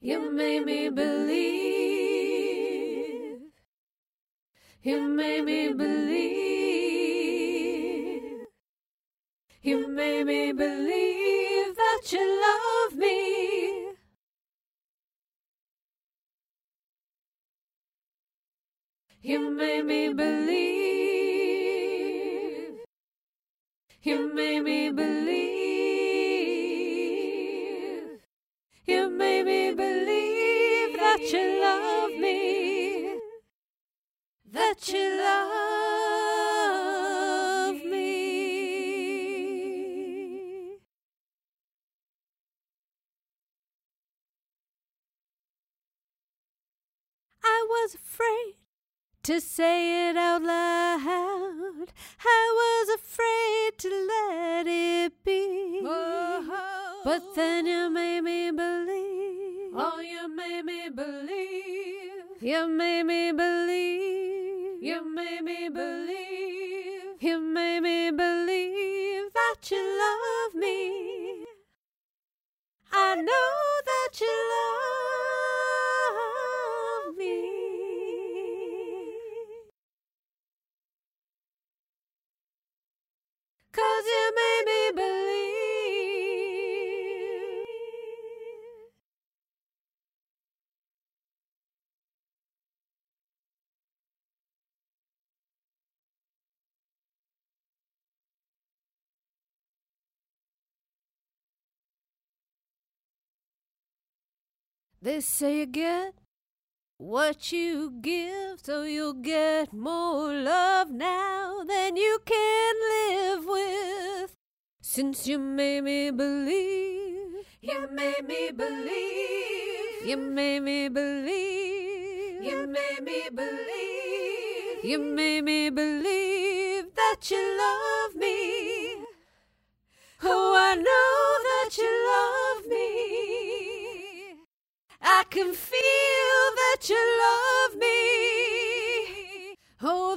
You made me believe. You made me believe. You made me believe that you love me. You made me believe. You made me believe. You made me believe that you love me. That you love me. I was afraid to say it out loud. I was afraid to let it be. Oh, but then you made me believe. Oh, you made me believe. You made me believe. You made me believe. You made me believe that you love me. I know that you love me. 'Cause you made me believe. They say you get what you give, so you'll get more love now than you can live with. Since you made me believe. You made me believe. You made me believe. You made me believe. You made me believe that you love me. Oh, I know that you love me. I can feel that you love me. Oh,